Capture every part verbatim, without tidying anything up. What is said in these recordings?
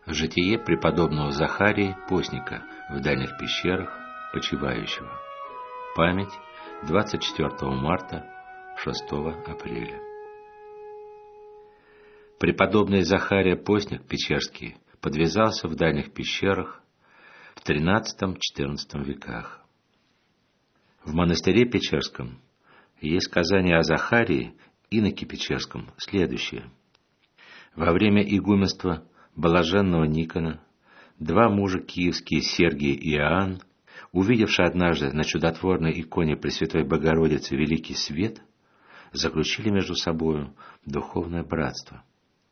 Житие преподобного Захарии Постника в дальних пещерах, почивающего. Память двадцать четвёртого марта, шестого апреля. Преподобный Захария Постник Печерский подвязался в дальних пещерах в тринадцатом-четырнадцатом веках. В монастыре Печерском есть сказание о Захарии, иноке Печерском, следующее. Во время игуменства блаженного Никона два мужа киевские, Сергий и Иоанн, увидевши однажды на чудотворной иконе Пресвятой Богородицы великий свет, заключили между собою духовное братство.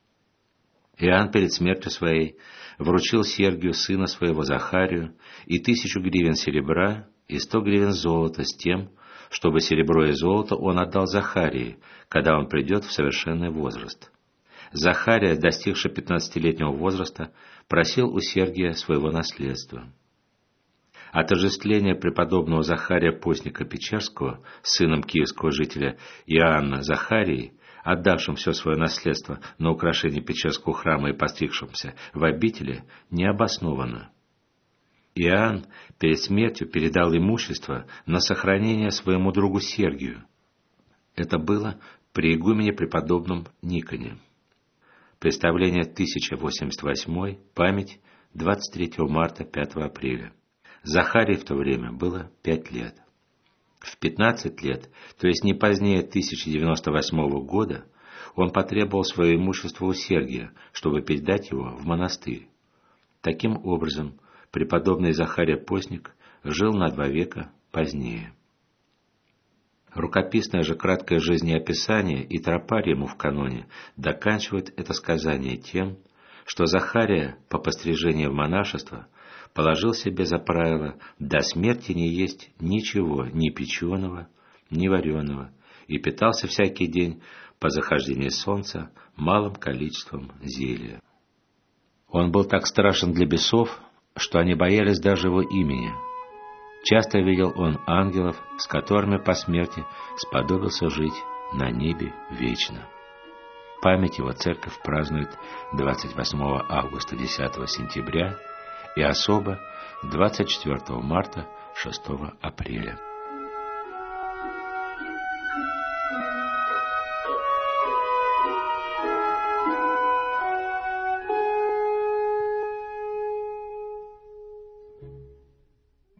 Иоанн перед смертью своей вручил Сергию сына своего Захарию и тысячу гривен серебра и сто гривен золота с тем, чтобы серебро и золото он отдал Захарии, когда он придет в совершенный возраст. Захария, достигший пятнадцатилетнего возраста, просил у Сергия своего наследства. Отождествление преподобного Захария Постника Печерского с сыном киевского жителя Иоанна Захарией, отдавшим все свое наследство на украшение Печерского храма и постригшимся в обители, не обосновано. Иоанн перед смертью передал имущество на сохранение своему другу Сергию. Это было при игумене преподобном Никоне. Представление тысяча восемьдесят восьмой, память двадцать третьего марта, пятого апреля. Захарии в то время было пять лет. В пятнадцать лет, то есть не позднее тысяча девяносто восьмого года, он потребовал свое имущество у Сергия, чтобы передать его в монастырь. Таким образом, преподобный Захария Постник жил на два века позднее. Рукописное же краткое жизнеописание и тропарь ему в каноне доканчивает это сказание тем, что Захария по пострижении в монашество положил себе за правило до смерти не есть ничего, ни печеного, ни вареного, и питался всякий день по захождении солнца малым количеством зелья. Он был так страшен для бесов, что они боялись даже его имени. Часто видел он ангелов, с которыми по смерти сподобился жить на небе вечно. Память его церковь празднует двадцать восьмого августа десятого сентября и особо двадцать четвёртого марта шестого апреля.